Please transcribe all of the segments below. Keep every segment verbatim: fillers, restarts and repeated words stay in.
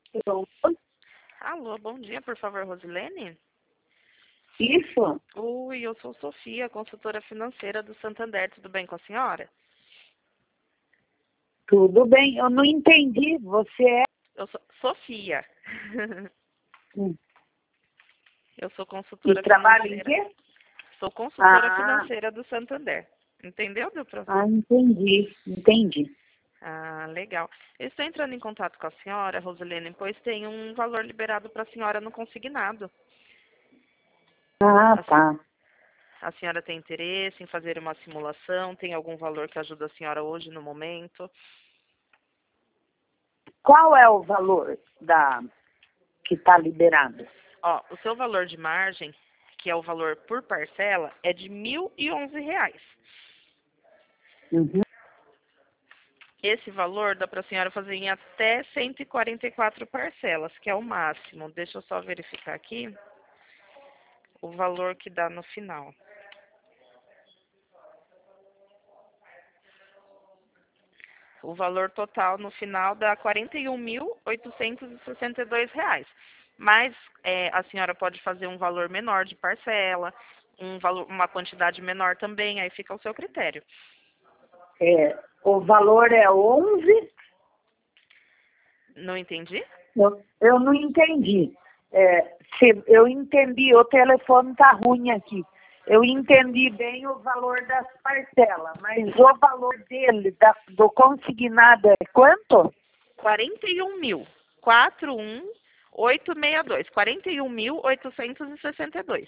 Pronto. Alô, bom dia, por favor, Rosilene? Isso? Oi, eu sou Sofia, consultora financeira do Santander, tudo bem com a senhora? Tudo bem. Eu não entendi. Você é... Eu sou Sofia. Hum. Eu sou E consultora trabalha em financeira. quê? Sou consultora Ah, financeira do Santander. Entendeu, deu pra... ah, entendi. Entendi. Ah, legal. Eu estou entrando em contato com a senhora, Rosilene, pois tem um valor liberado para a senhora no consignado. Ah, A, tá. a senhora tem interesse em fazer uma simulação? Tem algum valor que ajuda a senhora hoje no momento? Qual é o valor da que está liberado? Ó, o seu valor de margem, que é o valor por parcela, é de mil e onze reais. Uhum. Esse valor dá para a senhora fazer em até cento e quarenta e quatro parcelas, que é o máximo. Deixa eu só verificar aqui o valor que dá no final. O valor total no final dá quarenta e um mil oitocentos e sessenta e dois reais. Mas é, a senhora pode fazer um valor menor de parcela, um valor, uma quantidade menor também, aí fica ao seu critério. É, o valor é onze? Não entendi? Eu, eu não entendi. É, se, eu entendi, o telefone está ruim aqui. Eu entendi bem o valor das parcelas, mas o valor dele, da, do consignado, é quanto? quarenta e um mil. quatro um oito seis dois. quarenta e um mil oitocentos e sessenta e dois.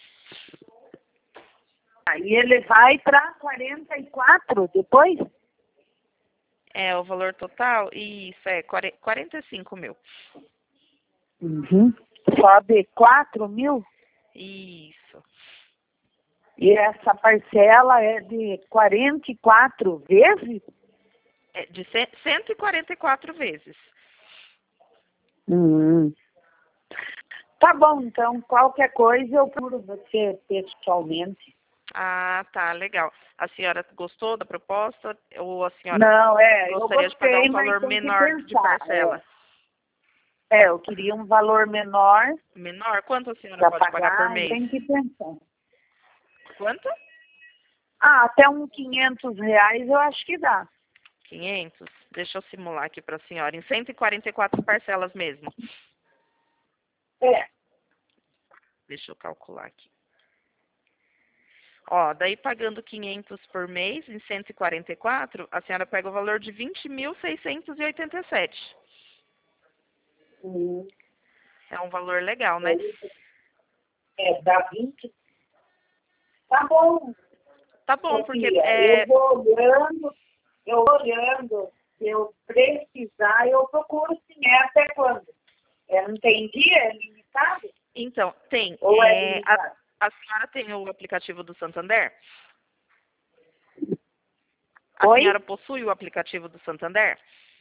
Aí ele vai para quarenta e quatro depois? É o valor total? Isso, é quarenta e cinco mil. Uhum. Sobe quatro mil? Isso. E essa parcela é de quarenta e quatro vezes? É de cento e quarenta e quatro vezes. Uhum. Tá bom, então, qualquer coisa eu procuro você pessoalmente. Ah, tá, legal. A senhora gostou da proposta ou a senhora Não, é, eu gostaria de pagar gostei, um mas valor tem que menor de pensar. parcela? É, é eu queria um valor menor Menor? Quanto a senhora para pode pagar por pagar, mês? tem que pensar. Quanto? Ah, até uns quinhentos reais eu acho que dá. quinhentos? Deixa eu simular aqui para a senhora. Em cento e quarenta e quatro parcelas mesmo. É. Deixa eu calcular aqui. Ó, daí pagando quinhentos por mês em cento e quarenta e quatro, a senhora pega o valor de vinte mil seiscentos e oitenta e sete. Uhum. É um valor legal, né? É, dá vinte. Tá bom, Tá bom, porque Sofia. é, Eu vou olhando, eu vou olhando. Se eu precisar, eu procuro sim. É até quando? É, não tem dia? É limitado? então, tem. Ou é É, a, limitado? a senhora tem o aplicativo do Santander? A Oi? senhora possui o aplicativo do Santander?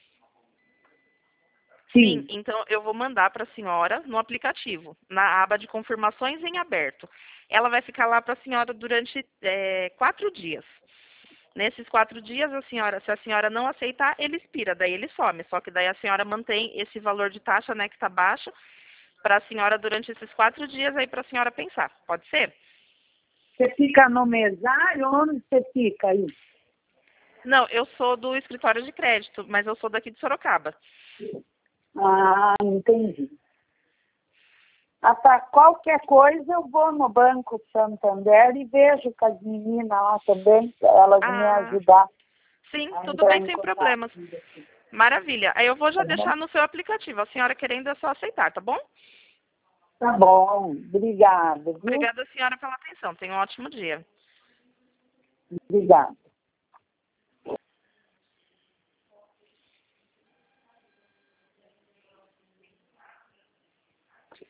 Sim, Sim. então eu vou mandar para a senhora no aplicativo, na aba de confirmações em aberto. Ela vai ficar lá para a senhora durante é, quatro dias. Nesses quatro dias, a senhora, se a senhora não aceitar, ele expira, daí ele some. Só que daí a senhora mantém esse valor de taxa, né, que está baixo, para a senhora durante esses quatro dias aí para a senhora pensar. Pode ser? Você fica no mesário? Onde você fica aí? Não, eu sou do escritório de crédito, mas eu sou daqui de Sorocaba. Ah, entendi. Ah, tá. Qualquer coisa eu vou no Banco Santander e vejo com as meninas lá também, para elas me Ah, ajudar sim, a tudo entrar bem, em sem contato. problemas. Maravilha. Aí eu vou já Tá bom? deixar no seu aplicativo. A senhora querendo é só aceitar, tá bom? Tá bom. Obrigada, viu? Obrigada, senhora, pela atenção. Tenha um ótimo dia. Obrigada.